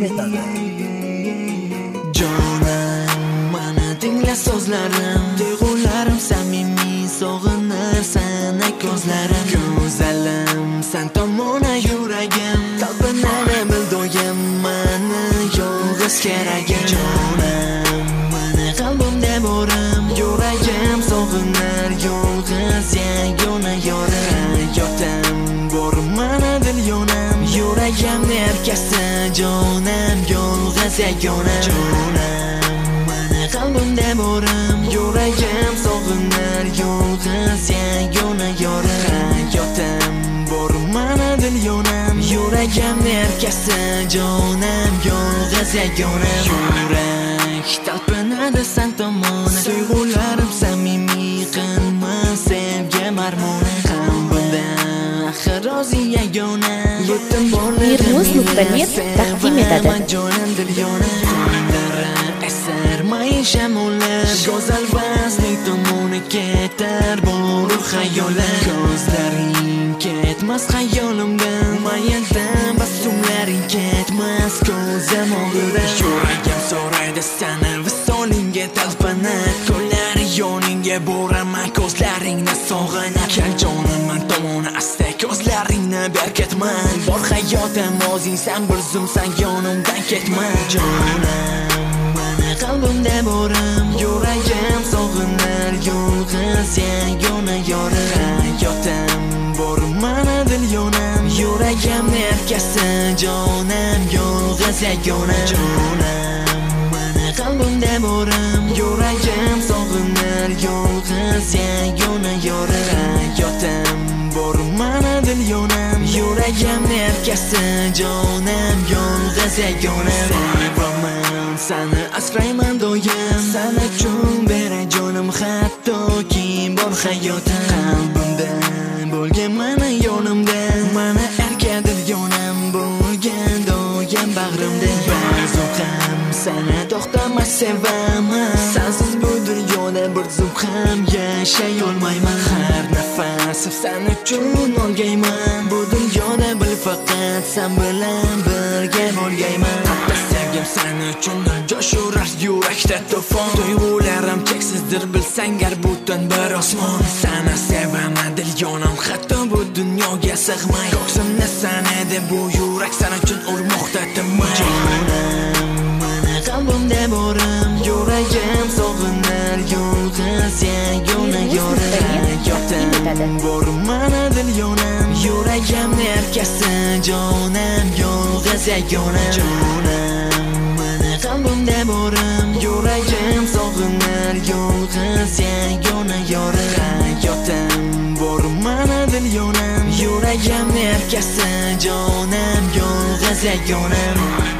taqdim etadi. Jonim, mana tingla so'zlarim, tuyg'ularim samimiy sog'inir sana ko'zlarim. Go'zalim, sen tomona yuragim, talpinadi bil doim mani yolg'iz keragim. Jonim, mani qalbimda borim, yuragim sog'inir yolg'iz yagona yorim. Hayotim bor mana dil yonam, yuragim erkasi jonim yolg'iz yagona. Jonim, mani qalbimda borim, yuragim sog'inir yolg'iz yagona yorim. Hayotim bor mana dil yonam, yuragim erkasi jonim yolg'iz yagona. Yurak talpinadi sen tomon, tuyg'ularim samimiy qilma sevgi marmoni. Qalbimda axir rozi yagona, yetim Mirmuz.net taqdim etadi. Jonim dil yona, eser maisha muller, go'zal vazning tomoni ketar bor xayolar. Ko'zlaring ketmas xayolimdan, mayindan basumlaring ketmas ko'zim oldida. Yuragim so'raydi seni visolingga talpinib, ko'llari yoningga boraman ko'zlaringni sog'inib. Kel jonim men tomoni asta ko'zlaringni berketma, bor hayotim o'zing sen bir zumsan yonimdan ketma. Jonim, mani qalbimda borim, yuragim sog'inir yolg'iz yagona yorim. Hayotim bor mana dil yonam, yuragim erkasi jonim yolg'iz yagona. Jonim, mani qalbimda borim, yuragim sog'inir yolg'iz yagona yorim. Hayotim bor mana dil yonam, yuragim erkasi jonim yolg'iz yagona. Sevaman seni asrayman doim, sen uchun beray jonim hattoki bor hayotim. Qalbimda bo'lgan mana yonimda, mana erkadir yonam bo'lgan doim bag'rimda. Bazuqam seni to'xtamas sevaman, sensiz bu dunyoda bir zum ham yashay olmayman. Har nafasim sen uchun olgayman, bu dunyoda bil faqat sen bilan birga bo'lgayman. Hatto sevgim sen uchun josh urar yurakda to'fon, tuyg'ularim cheksizdir bilsang gar butun bir osmon. Seni sevaman dil yonam, hatto bu dunyoga sig'may, ko'ksimni sanadi bu yurak sen uchun urmoqda tinmay. Jonim, mani qalbimda borim, yuragim sog'inir yolg'iz yagona yorim. Hayotim bor mana dil yonam, yuragim erkasi jonim yolg'iz yagona. Jonim, mani qalbimda borim, yuragim sog'inir yolg'iz yagona yorim. Hayotim bor mana dil yonam, yuragim erkasi jonim yolg'iz yagona.